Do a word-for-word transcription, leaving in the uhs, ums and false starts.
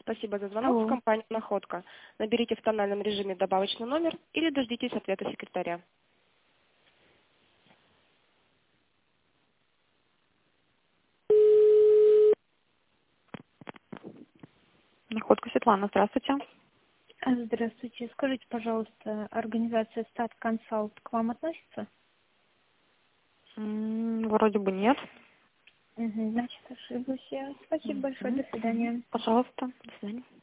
Спасибо за звонок в Алло. компанию «Находка». Наберите в тональном режиме добавочный номер или дождитесь ответа секретаря. Находка Светлана, здравствуйте. А, Здравствуйте. Скажите, пожалуйста, организация Стат Консалт к вам относится? М, Вроде бы нет. Угу, значит, ошиблась я. Спасибо большое. Мгм. До свидания. Пожалуйста, до свидания.